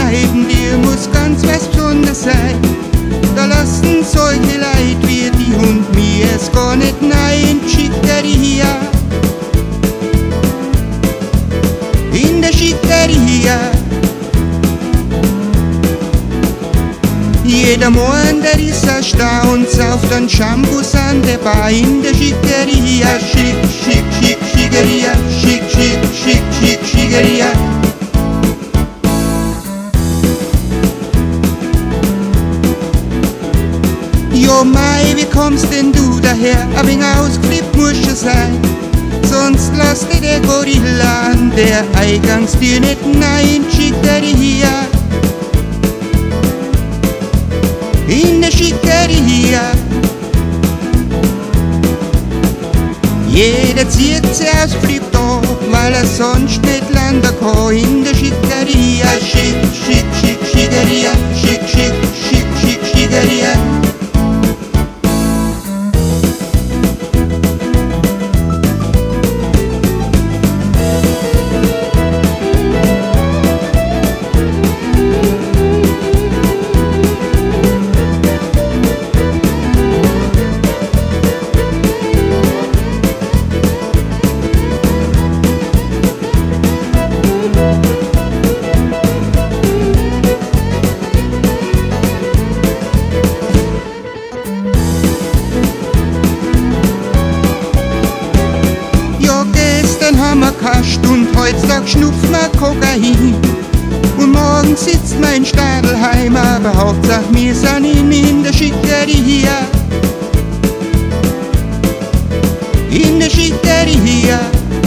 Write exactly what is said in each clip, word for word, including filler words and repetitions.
Kneipen, dir muss ganz was Besonderes sein. Da lassen solche Leid wie die und mir es gar nicht nein, Schickeria. In der Schickeria. Jeder Morgen, der ist erstaunt, sauft an Shampoos an der Bar in der Schickeria. Schick, schick, schick, Schickeria, schick, schick, schick, schick, Schickeria. Jo Mai, wie kommst denn du daher? Ein wenig ausgeflippt musst du sein, sonst lass dir der Gorilla an der Eingangstür nicht nein, Schickeria. In der Schickeria. Jeder zieht sich aus, flippt ab, weil er sonst nicht landen kann. In der Schickeria. Schick, schick, schick, Schickeria. Schick, schick, schick, schick, Schickeria. Haben wir keine Stunde, heutzutage schnupft man Kokain. Und morgen sitzt mein Stadelheim, aber Hauptsache wir sind in, in der Schickeria. In der Schickeria.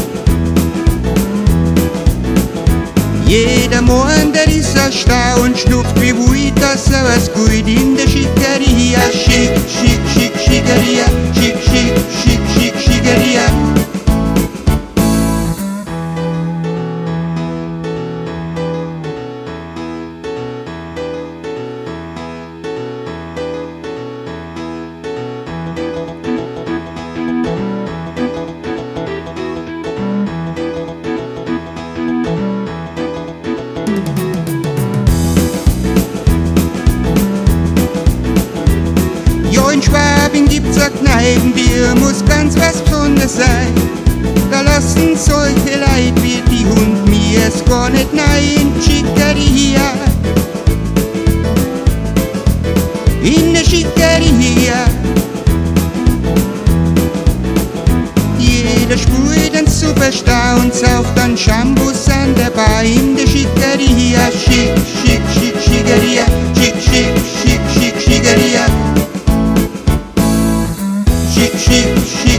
Jeder Morgen, der ist erstaunt, schnupft wie weit, dass er was gut in der Schickeria. Schick, schick, schick, Schickeria. Schick, schick, schick, schick, Schickeria. In Schwabing gibt's a Kneipenbier, muss ganz was Besonderes sein. Da lassen solche Leid wie die und mir es gar nicht nein, Schickeria. In der Schickeria. Jeder spult ein super Staunt, sauft an Shampoos an der Bar in der Schickeria. Schick, schick, schick, Schickeria. Schick, schick, schick, schick, Schickeria. Schick, schick, schick.